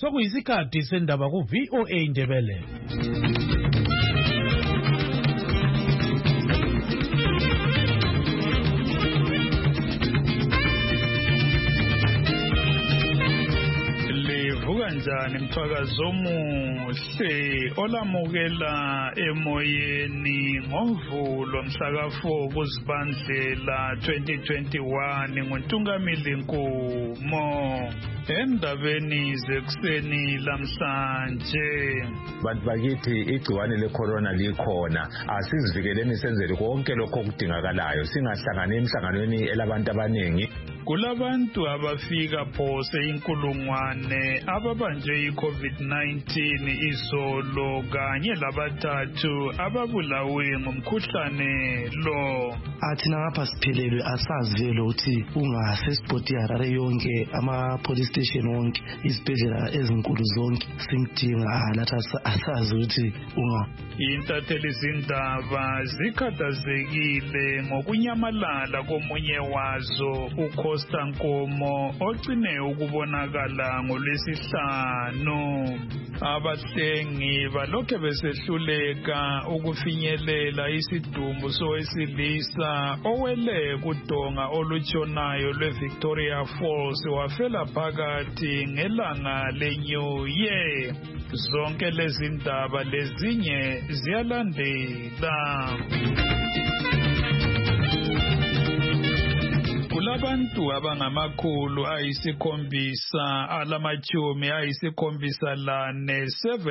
Sokuyisikhathi sendaba ku VOA Indebele. Kanjani mthwakazo omuhle olamukela emoyeni ngoMvulo mhla ka4 kuZibandlela 2021 nguNtungamili Nkumo endabeni zekuseni lamhlanje. Bantu bakithi igciwane lecorona likhona, asizivikeleni senzele konke lokho okudingakalayo, singahlangani emhlanganweni elabantu abaningi. Kulabantu abafika phose inkulungwane ababanjwe iCovid-19 izolo kanye labathathu ababulawe ngumkhuhlane lo. Athina ngapha siphelelwe asazi vele ukuthi ungasespoti Harare yonke ama-police station wonke izibhedlela ezinkulu zonke simdinga lathi asazi ukuthi Intatheli izindaba zikhathazekile ngokunyamalala komunye wazo uCosta Nkomo ogcine ukubonakala ngoLwesihlanu. Abahlengi balokhe besehluleka ukufinyelela isidumbu sowesilisa owele kudonga olutshonayo lweVictoria Falls wafela phakathi ngelanga leNew Year. Zonke lezi ndaba lezinye ziyalandela. Kulabantu abangamakhulu ayisikhombisa alamachumi ayisikhombisa lane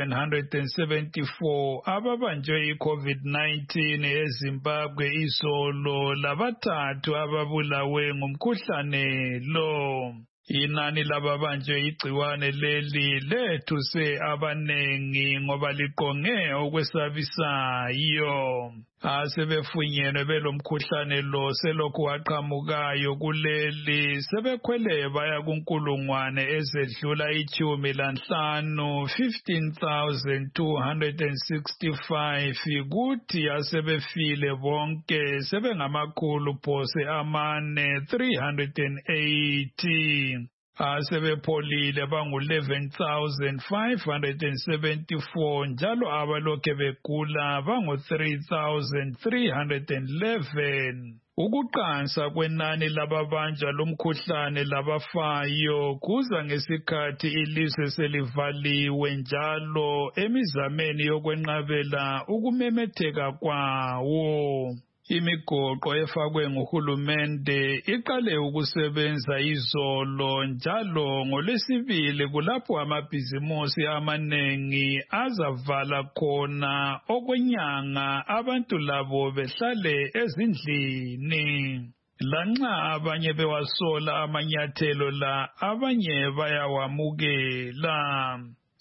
774 ababanjwe iCovid-19 eZimbabwe izolo labathathu ababulawe ngumkhuhlane lo. Inani lababanjwe igciwane leli lethuse abanengi ngoba liqonge okwesabisayo. Asebefunyenwe belomkhuhlane lo selokhu waqhamukayo kuleli sebekhwele baya kunkulungwane ezedlula 15,000 15,265 kuthi asebefile bonke sebengamakhulu phose amane 380. Asebepholile bangu-11,574 njalo abalokhe begula bangu-3,311. Ukuqansa kwenani lababanjwa lomkhuhlane labafayo kuza ngesikhathi ilizwe selivaliwe njalo emizameni yokwenqabela ukumemetheka kwawo. Imigoqo efakwe nguhulumende iqale ukusebenza izolo njalo ngoLwesibili kulapho amabhizimusi amanengi azavala khona okwenyanga abantu labo behlale ezindlini. Lanxa abanye bewasola amanyathelo la abanye bayawamukela.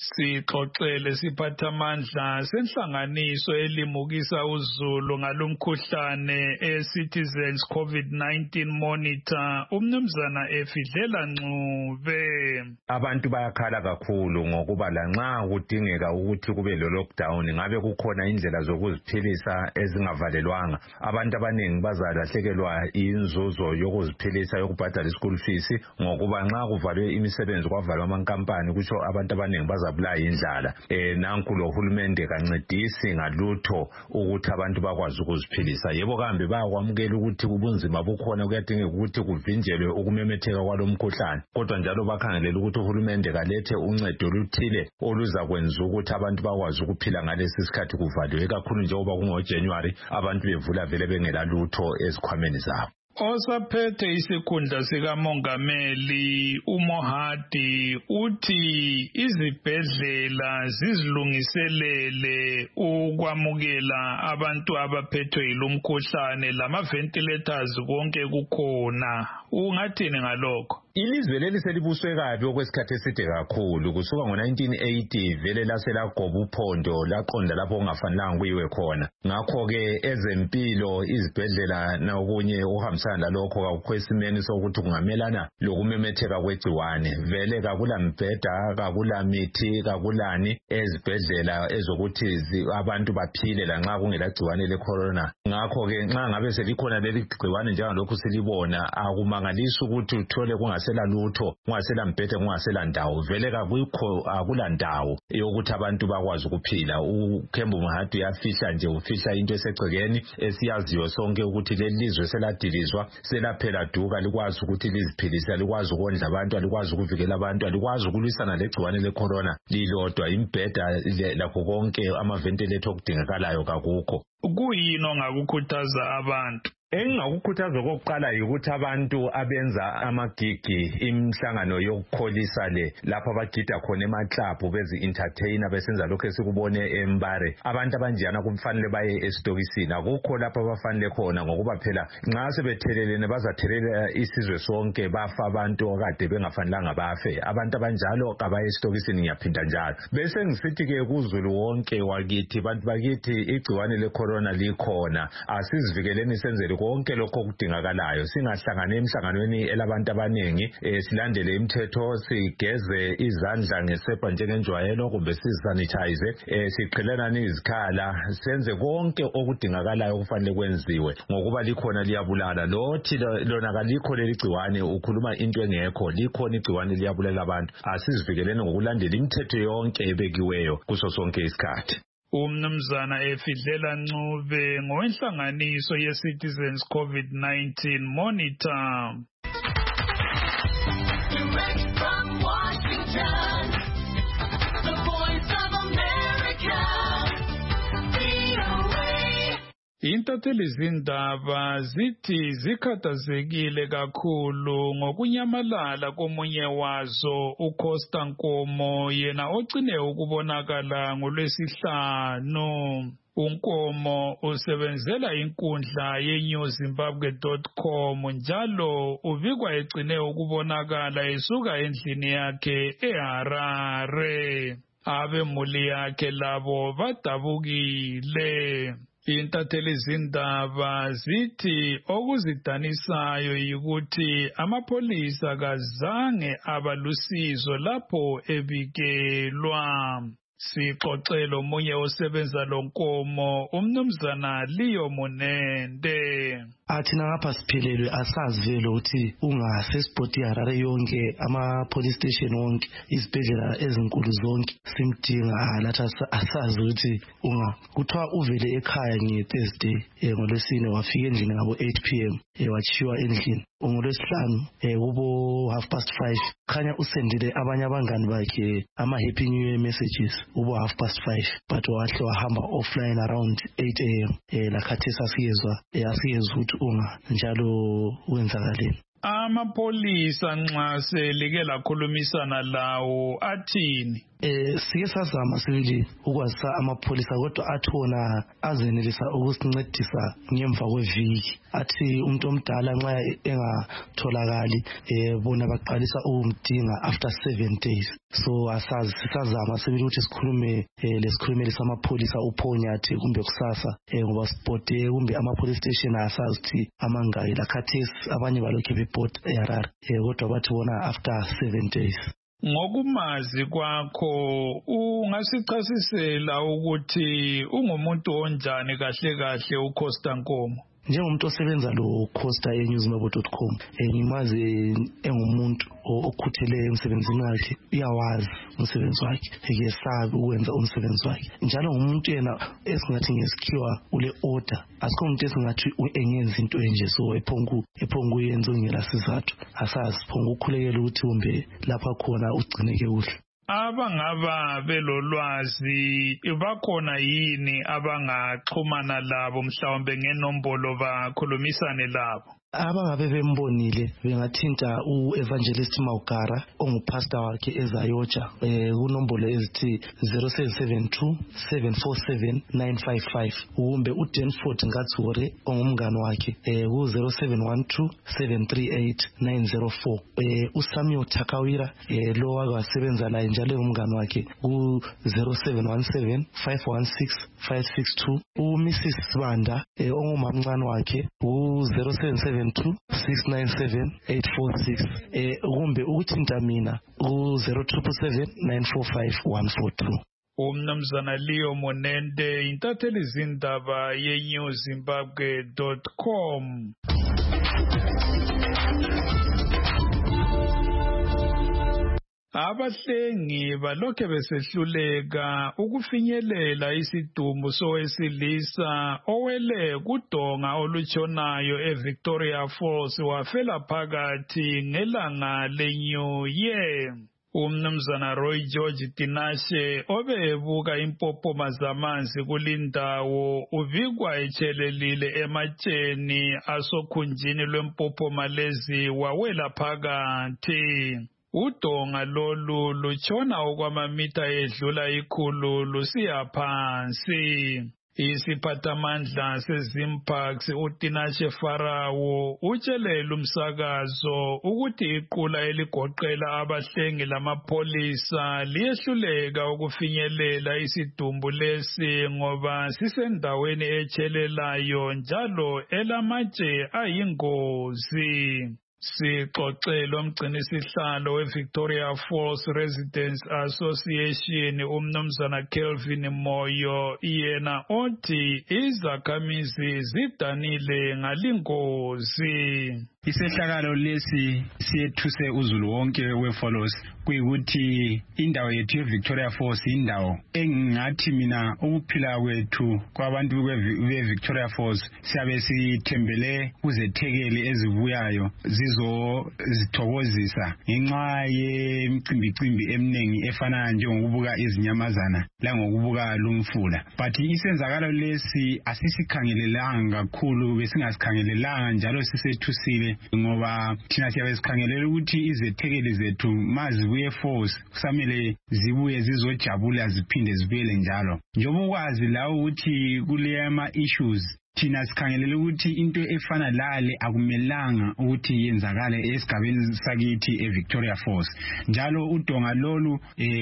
Sixoxele siphathamandla senhlanganiso elimukisa uzulu ngalomkhuhlane eCitizens COVID-19 Monitor umnumzana Efidlela Ncube. Abantu bayakhala kakhulu ngokuba lanxa kudingeka ukuthi kube lo-lockdown ngabe kukhona indlela zokuziphilisa ezingavalelwanga. Abantu abaningi bazalahlekelwa inzuzo yokuziphilisa yokubhadala ischool fees ngokuba nxa kuvalwe imisebenzi kwavalwa amankampani kusho abantu abaningi bazabulawa indlala. Nanku lo hulumende kancedisi ngalutho ukuthi abantu bakwazi ukuziphilisa. Yebo kambe bayakwamukela ukuthi ubunzima bukhona kuyadingeka ukuthi kuvinjelwe ukumemetheka kwalomkhuhlane. Kodwa njalo bakhangelela ukuthi uhulumende kalethe uncedo oluthile oluzakwenza ukuthi abantu bakwazi ukuphila ngalesi sikhathi kuvaliwe kakhulu njengoba kungoJanuary abantu bevula vele bengela lutho ezikhwameni zabo. Osaphethe isikhundla sikamongameli uMohadi uthi izibhedlela zizilungiselele ukwamukela abantu abaphethwe yilomkhuhlane lama-ventilators konke kukhona. Ungathini ngalokho? Ilizwe leli selibuswe kabi okwesikhathi eside kakhulu kusuka ngo-1980 vele laselagoba uphondo laqonda lapho kungafanelanga kuyiwe khona. Ngakho-ke ezempilo izibhedlela nokunye ukuhambisana lalokho kakukho esimeni sokuthi kungamelana lokumemetheka kwegciwane. Vele kakula mbheda, kakula mithi, kakulani ezibhedlela ezokuthi abantu baphile lanxa kungelagciwane lecorona. Ngakho-ke nxa ngabe selikhona leli gciwane njengalokhu silibona akumangalisi ukuthi uthole kungasela lutho, kungasela mbhede, kungasela ndawo, vele akulandawo yokuthi abantu bakwazi ukuphila. uKhembu Mahadi uyafihla nje, ufihla into esegcekeni esiyaziyo sonke ukuthi leli lizwe seladilizwa, selaphela duka, likwazi ukuthi liziphilise, likwazi ukondla abantu, alikwazi ukuvikela abantu, alikwazi ukulwisana legciwane lecorona lilodwa. Imbheda lakho konke ama-ventilator okudingakalayo kakukho. Kuyini ongakukhuthaza abantu? Engingakukhuthaza okokuqala yikuthi abantu abenza amagigi, imihlangano yokukholisa lapho abagida khona emaklabhu bezi-entertainer besenza lokho esikubone eMbare, abantu abanjeyana kufanele baye esitokisini. Akukho lapho abafanele khona, ngokuba phela nxa sebethelelene bazathelela isizwe sonke, bafa abantu okade bengafanelanga bafe. Abantu abanjalo kabaye esitokisini, ngiyaphinda njalo. Bese ngisithi-ke kuzulu wonke wakithi, bantu bakithi, igciwane lecorona likhona, asizivikeleni senzele konke lokho okudingakalayo. Singahlangani emhlanganweni elabantu abaningi, silandele imithetho, sigeze izandla ngesepa njengenjwayelo kumbe sisanitize, siqhelelane izikhala, senze konke okudingakalayo okufanele kwenziwe, ngokuba likhona liyabulala. Lothi lona kalikho leli gciwane, ukhuluma into engekho. Likhona igciwane, liyabulala abantu. Asizivikeleni ngokulandela imithetho yonke ebekiweyo kuso sonke isikhathi. Umnumzana Efidlela Ncube ngowenhlanganiso ye-Citizens COVID-19 Monitor. Direct from Washington, the Voice of America, VOA. Intatheli zindaba zithi zikhathazekile kakhulu ngokunyamalala komunye wazo, uCosta Nkomo, yena ogcine ukubonakala ngoLwesihlanu. uNkomo usebenzela inkundla yeNewZimbabwe.com njalo ubikwa egcine ukubonakala esuka endlini yakhe eHarare. Abemuli yakhe labo badabukile. Intatheli zindaba zithi okuzidanisayo yikuthi amapholisa kazange abalusizo lapho ebikelwa. Sixoxele omunye osebenza lo Nkomo, umnumzana Leo Monende. Athina ngapha siphelelwe, asazi vele ukuthi ungasespoti Harare yonke, ama-police station wonke, izibhedlela ezinkulu zonke simdinga. Lathi asazi ukuthi kuthiwa uvele ekhaya nge-Thursday, ngoLwesine wafika endlini ngabo 8 p.m. Wachiwa endlini. ngoLwesihlanu kubo 5:30 khanya usendile abanye abangani bakhe ama-happy new year messages ubo 5:30, but wahle wahamba offline around 8 a.m. lakhathesi asiyezwa ukuthi njalo wenzakaleni. Amapholisa nxa selike lakhulumisana lawo athini? Sike sazama sibili ukwazisa amapholisa, kodwa athi wona azenelisa ukusincedisa ngemva kweviki. Athi umuntu omdala nxa engatholakali bona baqalisa ukumdinga after 7 days. So asazi sisazama sibili ukuthi sikhulume lesikhulumeli samapholisa uPhonyathi kumbe kusasa ngoba sipote kumbe ama-police station asazi ukuthi amangaki lakhathesi abanye balokhe beport eHarare, kodwa bathi bona after 7 days. Ngokumazi kwakho ungasichasisela ukuthi ungumuntu onjani kahle kahle uCosta Nkomo? Njengomuntu osebenza lo Costa eNewZimbabwe.com, ngimazi engumuntu okhutheleyo emsebenzini wakhe, uyawazi umsebenzi wakhe, ekesabi ukwenza umsebenzi wakhe. Njalo ngumuntu yena esingathi ngesikhiwa ule order, asikho umuntu esingathi engenza into enje so ephongu uyenza ungela sizathu. Asazi phongu ukhulekela ukuthi kumbe lapha khona ugcineke kuhle. Abangaba belolwazi bakhona yini abangaxhumana labo mhlawumbe ngenombolo bakhulumisane labo? Abangabe bembonile bengathinta u-Evangelist Maugara ongupastor wakhe eZayoja kunombolo ezithi 0772 747 955 kumbe uDenford Ngatsore ongumngane wakhe ku-0712 738 904. uSamuel Takawira lo wasebenza laye njalo engumngane wakhe ku-0717 516 562. uMrs Sibanda ongumamncane wakhe ku-077 697-846 kumbe ukuthinta mina ku-077 945 142. Umnumzana Leo Monende, intatheli zindaba yeNewZimbabwe.com. Abahlengi balokhe besehluleka ukufinyelela isidumbu sowesilisa owele kudonga olutshonayo eVictoria Falls wafela phakathi ngelanga leNew Year. Umnumzana Roy George Tinashe obebuka impophoma zamanzi kulindawo ubikwa etshelelile ematsheni asokhunjini lwempophoma lezi wawela phakathi. Udonga lolu lutshona okwamamitha edlula 100 lusiya phansi. Isiphathamandla seZimparks uTinashe Farawo utshelele umsakazo ukuthi iqula eligoqela abahlengi lamapholisa liyehluleka ukufinyelela isidumbu lesi ngoba sisendaweni etshelelayo njalo elamatshe ayingozi. Sixoxele umgcinisihlalo weVictoria Falls Residents Association umnumzana Kelvin Moyo yena othi izakhamizi zidanile ngalingozi. Isehlakalo lesi siyethuse uzulu wonke weFalls kuyikuthi indawo yethu yeVictoria Falls indawo engathi mina ukuphila kwethu kwabantu beVictoria Falls siyabe sithembele kuzethekeli ezibuyayo zizothokozisa ngenxa yemicimbi eminengi efana njengokubuka izinyamazana langokubuka lumfula. But isenzakalo lesi asisikhangelelanga kakhulu, besingasikhangelelanga njalo sisethusile ngoba thina siyabe sikhangelela ukuthi izethekeli zethu mazibuye Falls kusamele zibuye zizojabula ziphinde zibuyele njalo. Njengoba ukwazi la ukuthi kule ama-issues thina sikhangelela ukuthi into efana lale akumelanga ukuthi yenzakale esigabeni sakithi eVictoria Falls. Njalo udonga lolu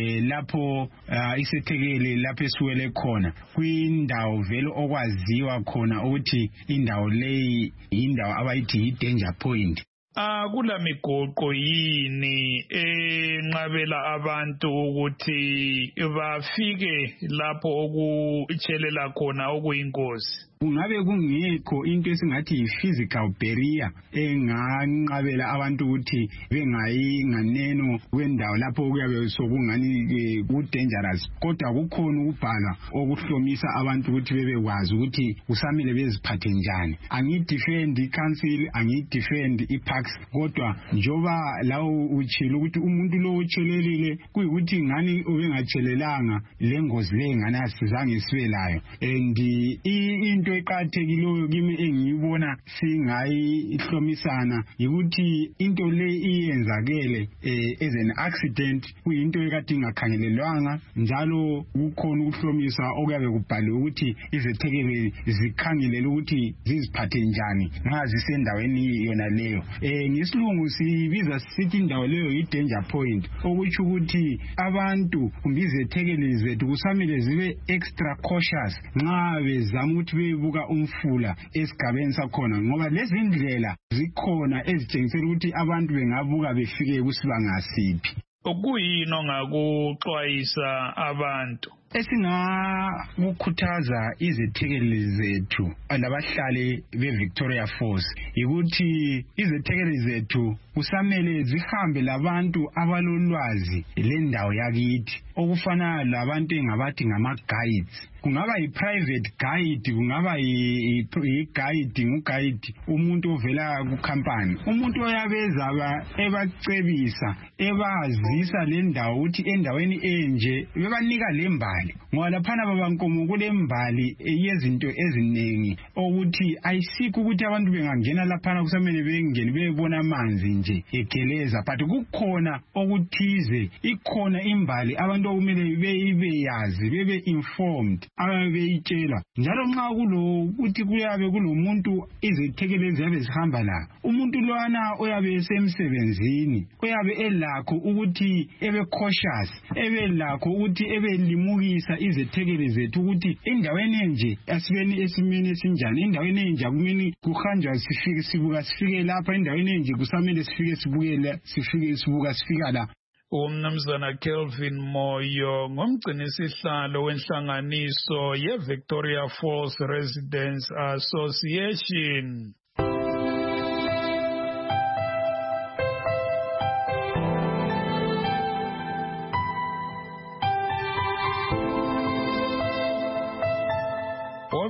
lapho isethekeli lapho esiwele khona kwindawo vele okwaziwa khona ukuthi indawo leyi indawo abayithi yi-danger point. Kula migoqo yini enqabela abantu ukuthi bafike lapho okutshelela khona okuyingozi? Kungabe kungekho into esingathi physical barrier enganqabela abantu ukuthi bengayi nganeno kwendawo lapho kuyabe sokungani ku dangerous, kodwa kukhona ukubhala okuhlomisa abantu ukuthi bebekwazi ukuthi kusamele beziphathe njani. Angidefend iCouncil, angidefend iParks, kodwa njoba lawo utshilo ukuthi umuntu lo utshelelile kuyikuthi ngani ubengachelelanga lengozi le ngani asizange sibe layo. And into eqhathekileyo kimi engiyibona singayihlomisana yikuthi into le iyenzakele as an accident, kuyinto ekade ingakhangelelwanga njalo kukhona ukuhlomisa okuyabe kubhaliwe ukuthi izethekeli zikhangelele ukuthi ziziphathe njani nxa zisendaweni yona leyo. Ngesilungu sibiza sithi indawo leyo yi-danger point, okutsho ukuthi abantu kumbe izethekeli zethu kusamele zibe extra cautious nxa bezama ukuthi bebuka umfula esigabeni sakhona, ngoba lezi ndlela zikhona ezitshengisela ukuthi abantu bengabuka befike kusibanga siphi. Okuyini ongakuxwayisa abantu? Esingakukhuthaza izethekeli zethu labahlali beVictoria Falls yikuthi izethekeli zethu kusamele zihambe labantu abalolwazi lendawo yakithi, okufana labantu engabathi ngama-guides. Kungaba yi-private guide, kungaba yi-guide nguguide umuntu ovela kukhampani, umuntu oyabezaba ebacebisa ebazisa lendawo ukuthi endaweni enje bebanika lembali, ngoba laphana babankomo kulembali yezinto eziningi ukuthi ayisikho ukuthi abantu bengangena laphana kusamele bengene bebona amanzi nje egeleza, but kukhona okuthize, ikhona imbali abantu okumele beyazi bebe informed ababeyitshela. Njalo nxa ukuthi kuyabe kulomuntu izethekeli ziyabe zihamba la, umuntu lwana oyabe esemsebenzini oyabe elakho ukuthi ebe cautious, ebe lakho ukuthi ebe limukisa izethekeli zethu ukuthi endaweni enje asibeni esimeni esinjani, endaweni enje kumele kuhanjwa sifike lapha, endaweni enje kusamele sifika la. Umnumzana Kelvin Moyo ngumgcinisihlalo wenhlanganiso yeVictoria Falls Residents Association.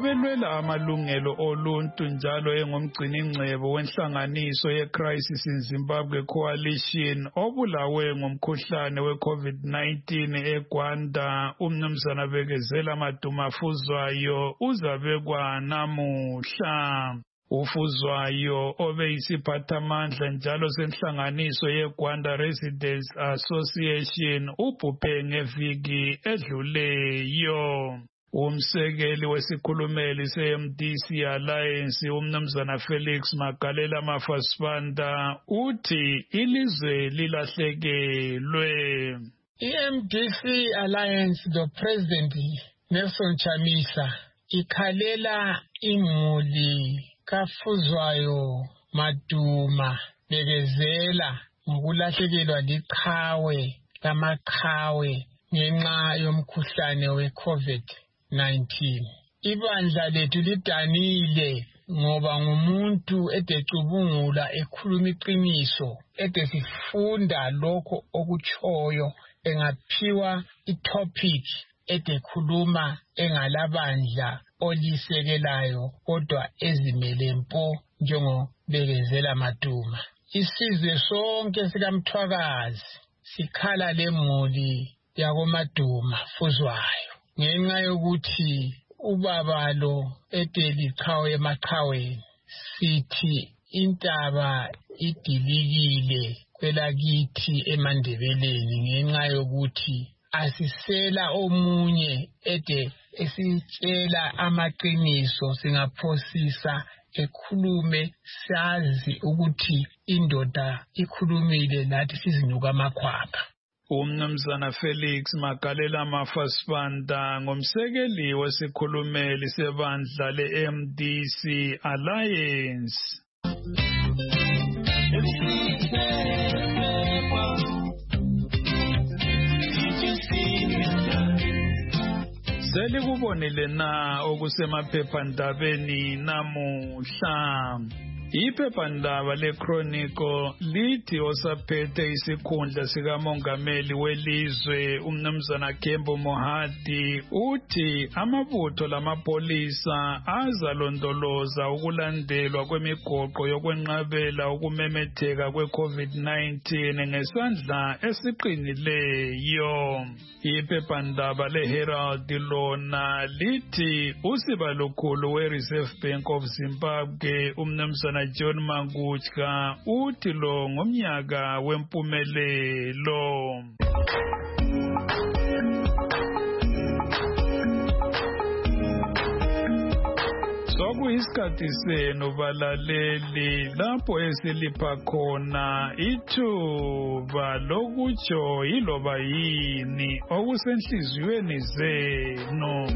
obelwela amalungelo oluntu njalo engumgciningcebo wenhlanganiso ye-Crisis in Zimbabwe Coalition obulawe ngumkhuhlane we-COVID-19 eGwanda, umnumzana Bekezela Maduma Fuzwayo uzabekwa namuhla. Ufuzwayo obeyisiphathamandla njalo senhlanganiso yeGwanda Residents Association ubhubhe ngeviki edluleyo. Umsekeli wesikhulumeli se-MDC Alliance umnumzana Felix Magalela Mafasibanda uthi ilizwe lilahlekelwe. I-MDC Alliance the President Nelson Chamisa ikhalela imuli kaFuzwayo Maduma Bekezela ngokulahlekelwa liqhawe lamaqhawe ngenxa yomkhuhlane we-COVID-19. Ibandla lethu lidanile ngoba ngumuntu edecubungula ekhuluma iqiniso edesifunda lokho okuchoyo engaphiwa itopic edekhuluma engalabandla olisekelayo kodwa ezimele mpo njengoBekezela Maduma. Isizwe sonke sikaMthwakazi sikhala lemuli yakoMaduma Fuzwayo ngenxa yokuthi ubaba lo eteliqhawe emaqhaweni sithi intaba idilikile kwelakithi eMandebeleni ngenxa yokuthi asisela omunye esitshela amaqiniso singaphosisa ekhulume sazi ukuthi indoda ikhulumile lathi sizinuka amakhwapha. Umnumzana Felix Magalela Mafasibanda ngumsekeli wesikhulumeli sebandla le-MDC Alliance. Selikubonile na okusemaphephandabeni namuhla? Iphephandaba leChronicle lithi osaphethe isikhundla sikamongameli welizwe umnumzana Kembo Mohadi uthi amabutho lamapolisa azalondoloza ukulandelwa kwemigoqo yokwenqabela ukumemetheka kwe-COVID-19 ngesandla esiqinileyo. Iphephandaba leHerald lona lithi usiba lukhulu we-Reserve Bank of Zimbabwe umnumzana John Mangutya uthi lo ngomnyaka wempumelelo. Sokuyisikhathi senu balaleli lapho esilipha khona ithuba lokutsho yiloba yini okusenhliziyweni zenu.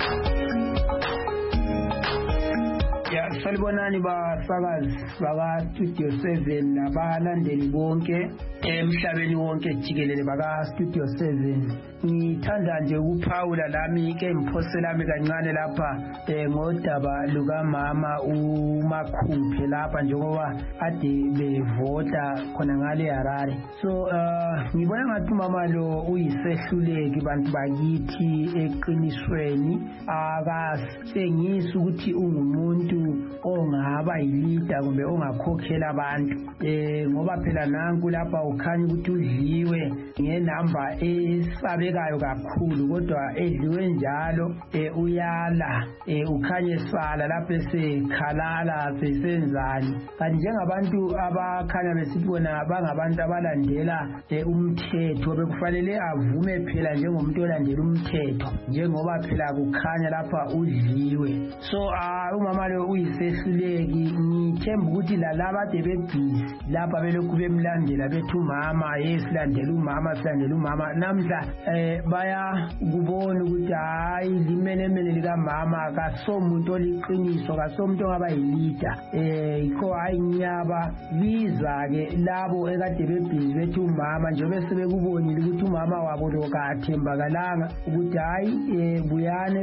Salibonani basakazi baka Studio 7 nabalandeli bonke emhlabeni wonke jikelele baka Studio 7. Ngithanda nje ukuphawula lami ke imphosela lami kancane lapha ngodaba luka mama uMakhuphe lapha njengoba ade bevota khona ngale Harare. So ngibona ngathi mama lo uyisehluleki bantu bakithi eqinisweni akasengisa ukuthi ungumuntu ongaba yilida kumbe ongakhokhela abantu ngoba phela nanku lapha ukhanya ukuthi udliwe ngenamba esabekayo kakhulu kodwa edliwe njalo uyala ukhanya esala lapha esekhalala sesenzani kanti njengabantu abakhanya besibona bangabantu abalandela umthetho bekufanele avume phela njengomuntu olandela umthetho njengoba phela kukhanya lapha udliwe. So umama lo uyisehluleki ngithemba ukuthi lalaba ade bebhizi lapha belokhu bemlandela bethi umama yesilandela umama namhla baya kubona ukuthi hayi limenemene likamama akasomuntu oliqiniso akasomuntu ongaba yilida yikho hayi nyaba biza ke labo ekade bebhizi bethi umama njengoba sebekubonile ukuthi umama wabo lo kathembakalanga ukuthi hayi buyane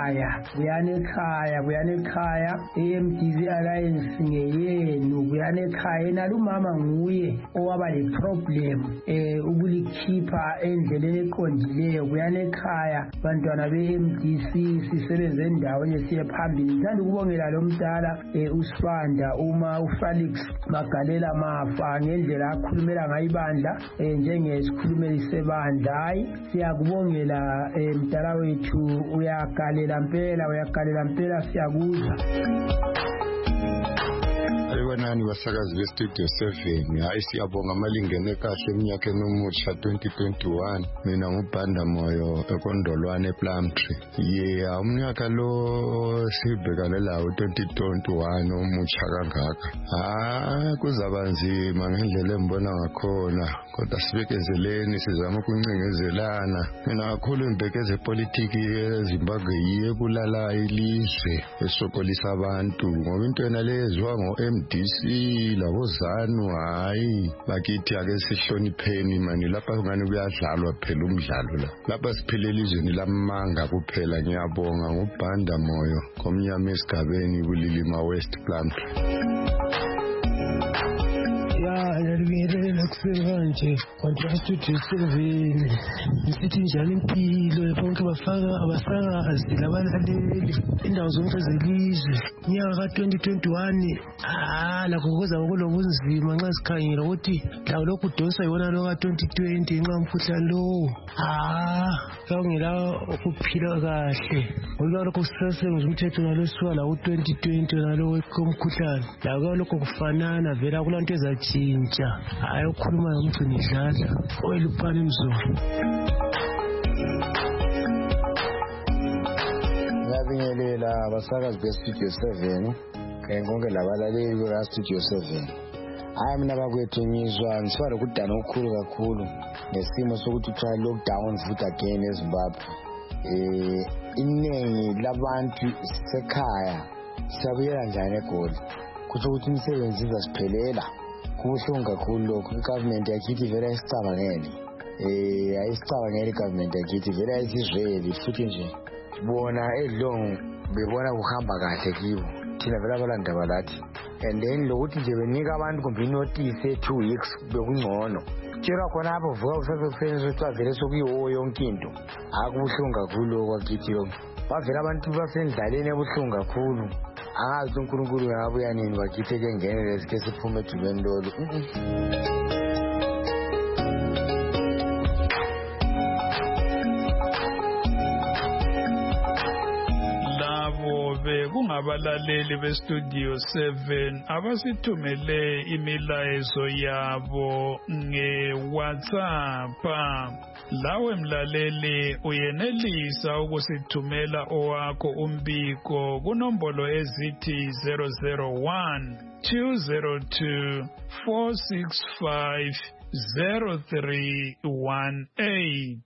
ekhaya MDC Alliance ngeyenu buyane ekhaya nalo umama nguye owaba le problem ukulikhipha endleleni eqondileyo kuyana ekhaya bantwana be-MDC sisebenze endaweni siye phambili. Ngithanda ukubongela lo mdala uSibanda uma uFelix Magalela Mafa ngendlela akhulumela ngayo ibandla njengesikhulumeli sebandla. Hayi siyakubongela mdala wethu, uyakalela mpela siyakuzwa. Ayibonani basakazi bestudio 7. Hayi siyabonga amalingene kahle eminyakeni omutsha 2021. Mina ngubhanda moyo ekondolwane ePlumtree. Umnyaka lo sibhekane lawo 2021 omutsha kangaka. Kuzaba nzima ngendlela embona ngakhona, kodwa sibekezeleni sizama ukuncingezelana. Mina kakhulu imbekeze epolitiki eZimbabwe yiye kulala ilizwe esokolisa abantu ngoba into yena lezwa ngo-MDC labozanu. Hayi bakithi ake sihlonipheni mani, lapha ngani kuyadlalwa phela umdlalo la. Lapha siphile elizweni lamanga kuphela. Ngiyabonga ngubhanda moyo komnyama esigabeni kulilima West Plumtree. Ngiyabingelela kusenganje kontra studio 7 ngisithi njalo impilo bonke abasakazi labalaleli indawo zonke zelizwe. Nyaka ka-2021 lakho kuza kulobunzima nxa sikhangela ukuthi lawo lokhu udonsa yibona lo ka-2020 nxa umkhuhlane lowo kangela ukuphila kahle ngoba lokho sisasebenza umthetho nalosuka lawo 2020 nalowo komkhuhlane lawo lokho kufanana vela kulanto ezatshintsha. Hayi ukhuluma ngomgcini idlala oyeluphana imizwa. Ngiyabingelela abasakazi bestudio 7 konke labalaleli bestudio 7. Hayi mina bakwethu ngizwa lokudana okukhulu kakhulu nesimo sokuthi try lockdown futhi again eZimbabwe. Iningi labantu sekhaya siyabuyela njani eGoli, kusho ukuthi imisebenzi izasiphelela. Kubuhlungu kakhulu lokho. Igovernment yakithi vele ayisicabangeli. Ayisicabangeli igovernment yakithi vele ayisizweli futhi nje bona edlongo bebona kuhamba kahle kibo. Thina vele abalandaba lathi. And then lokuthi nje benika abantu kumbe inotice 2 weeks bekungcono. Tshela khona apho vuka kusesekuseni sicazele sokuyiwo yonke into. Akubuhlungu kakhulu kwakithi lokho. Bavela abantu basendlaleni ebuhlungu kakhulu. Angazi uNkulunkulu ngabuya nini bakithi ke ngenele sike siphume ejubeni lolu. Kungabalaleli bestudio 7 abasithumele imilayezo yabo ngeWhatsApp. Lawe mlaleli uyenelisa ukusithumela owakho umbiko kunombolo ezithi 001 202 465 0318.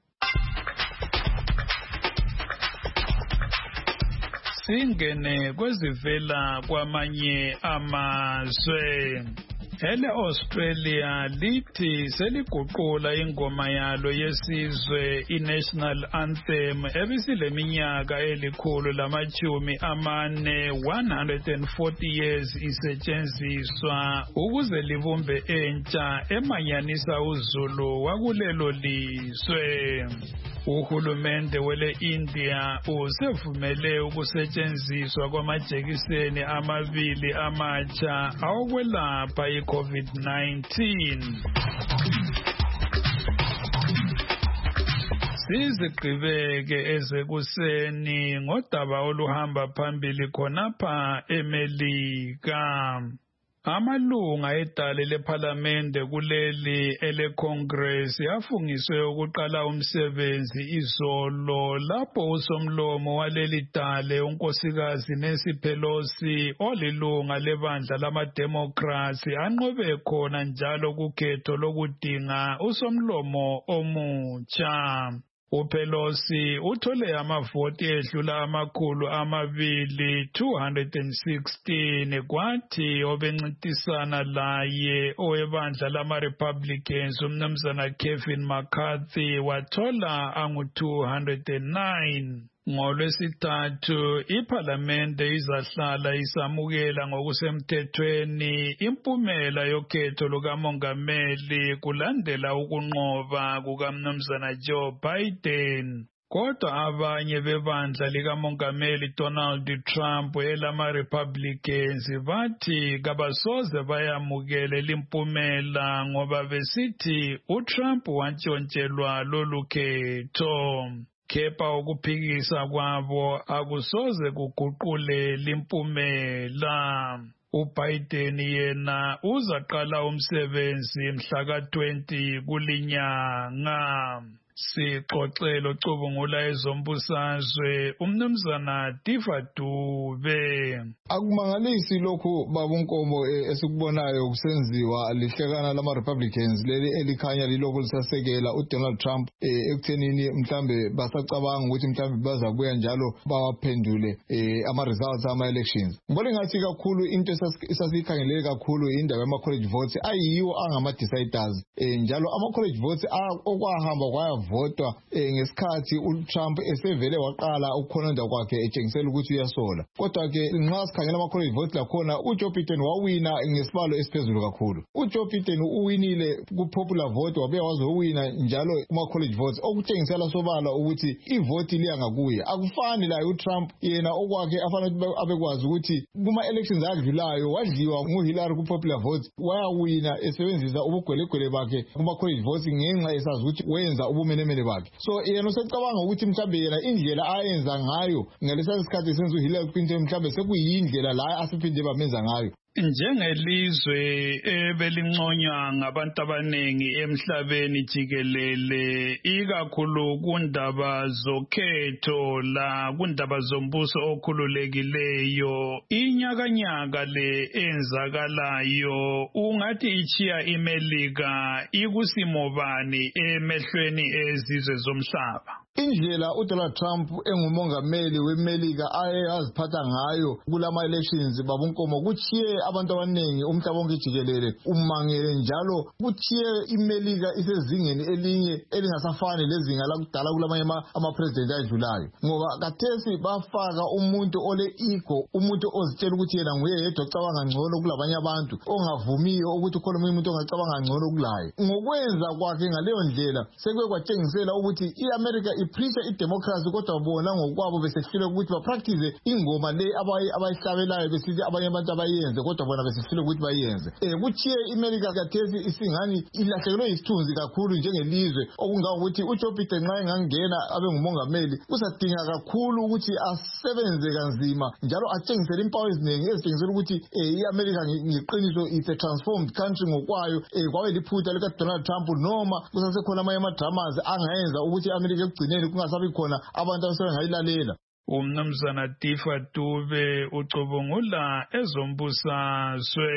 Singene kwezivela kwamanye amazwe. Ele Australia lithi seliguqula ingoma yalo yesizwe iNational Anthem ebisileminyaka elikhulu lamachumi amane 140 years isetshenziswa ukuze libumbe entsha emanyanisa uZulu wakulelo lizwe. Uhulumende wele India usevumele ukusetshenziswa kwamajekiseni amabili amatsha awokwelapha iCovid-19. Sizigqibeke ezekuseni ngodaba oluhamba phambili khonapha eMelika. Amalunga edale lePhalamende kuleli eleCongress afungiswe ukuqala umsebenzi izolo lapho usomlomo waleli dale unkosikazi Nancy Pelosi olilunga lebandla lamaDemocrats anqobe khona njalo kukhetho lokudinga usomlomo omutsha. uPelosi uthole amavoti edlula amakhulu amabili 216 kwathi obencintisana laye owebandla lama-Republicans umnumzana Kevin McCarthy wathola angu-209. NgoLwesithathu iPhalamende izahlala isamukela ngokusemthethweni impumela yokhetho lukamongameli kulandela ukunqoba kukaMnumzana Joe Biden. Kodwa abanye bebandla likamongameli Donald Trump elama-Republicans bathi kabasoze bayamukele limpumela ngoba besithi uTrump wantshontshelwa lolu khetho. Kepha ukuphikisa kwabo akusoze kuguqule limpumela. uBiden yena uzaqala umsebenzi mhla ka-20 kulinyanga. Sixoxela ocubungula ezombusazwe uMnumzana Tifa Dube. Akumangalisi lokhu babunkomo esikubonayo kusenziwa lihlekana lama-Republicans leli elikhanya lilokhu lisasekela uDonald Trump ekuthenini mhlambe basacabanga ukuthi mhlambe bazabuya njalo bawaphendule ama-results ama-elections. Ngibona ngathi kakhulu into esasiyikhangelele kakhulu indaba yama-college votes ayiwo angama-deciders njalo ama-college votes okwahamba kwayavotwa ngesikhathi uTrump esevele waqala ukukhononda kwakhe etshengisela ukuthi uyasola. Kodwa-ke nxa sikhangela ama-college votes lakhona uJoe Biden wawina ngesibalo esiphezulu kakhulu. uJoe Biden uwinile ku-popular vote wabuya wazowina njalo kuma-college votes okutshengisela sobala ukuthi ivoti liya ngakuye. Akufani laye uTrump yena okwakhe afanele abekwazi ukuthi kuma-elections adlulayo wadliwa nguHillary ku-popular votes wayawina esebenzisa ubugwelegwele bakhe kuma-college votes ngenxa esazi ukuthi wenza ubumenemene bakhe. So yena usecabanga ukuthi mhlambe yena indlela ayenza ngayo ngalesa sikhathi esenza uHillary Clinton mhlambe sekuyindlela la asiphinde bamenza ngayo. Njengelizwe ebelinconywa ngabantu abaningi emhlabeni jikelele ikakhulu kundaba zokhetho la kundaba zombuso okhululekileyo inyakanyaka le enzakalayo ungathi ichiya iMelika ikusimo bani emehlweni ezizwe zomhlaba. Indlela uDonald Trump engumongameli weMelika ayaziphatha ngayo kulama elections babunkomo kuchiye abantu abaningi umhlaba wonke jikelele umangele njalo kuchiye iMelika isezingeni elinye elingasafani lezinga lakudala kulamanye ama-president ayedlulayo ngoba kathesi bafaka umuntu ole ego umuntu ozitshela ukuthi yena nguye yedwa ocabanga ngcono kulabanye abantu ongavumiyo ukuthi ukhona umuntu ongacabanga ngcono kulaye. Ngokwenza kwakhe ngaleyo ndlela sekuye kwatshengisela ukuthi iAmerica ipreacha idemocracy kodwa bona ngokwabo besehlule ukuthi bapractice ingoma le abayihlabelayo besithi abanye abantu abayenze kodwa bona besehlule ukuthi bayenze. Kuchiye iMelika kathesi isingani ilahlekelwe isithunzi kakhulu njengelizwe okungakuthi uJoe Biden nxa engangena abe ngumongameli usadinga kakhulu ukuthi asebenze kanzima njalo atshengisele impawu eziningi ezitshengisela ukuthi iAmerica ngeqiniso is a transformed country ngokwayo kwabe liphutha lika Donald Trump noma kusasekhona amanye ama-dramas angayenza ukuthi iAmerica ekugcineni kungasabi khona abantu abasebengayilalela. uMnumzana Tifa Dube ucubungula ezombusazwe.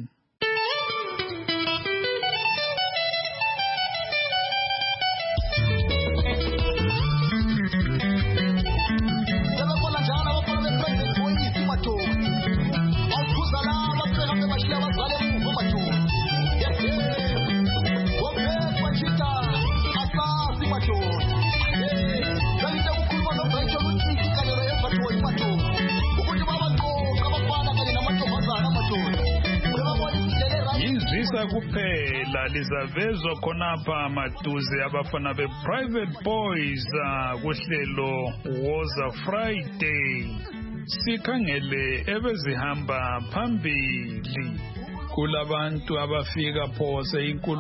Kuphela lizavezwa khonapha maduze abafana be-Private Boys kuhlelo Woza Friday. Sikhangele ebezihamba phambili. Kulabantu abafika phose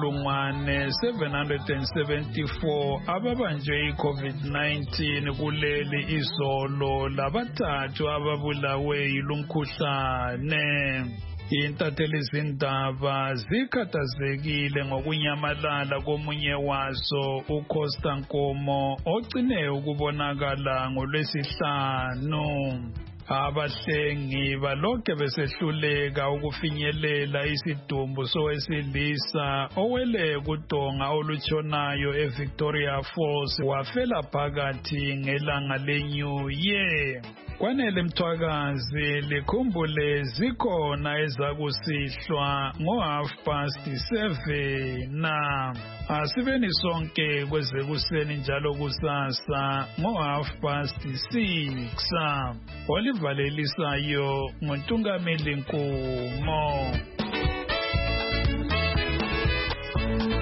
774 ababanjwe iCovid-19 kuleli izolo labathathu ababulawe yilumkhuhlane. Intatheli zindaba zikhathazekile ngokunyamalala komunye wazo uCosta Nkomo ogcine ukubonakala ngoLwesihlanu. Abahlengi balokhe besehluleka ukufinyelela isidumbu sowesilisa owele kudonga olutshonayo eVictoria Falls wafela phakathi ngelanga leNew Year. kwanele Mthwakazi likhumbule zikhona ezakusihlwa ngo7:30 na asibeni sonke kwezekuseni njalo kusasa ngo6:30 olivalelisayo nguNtungameli Nkumo.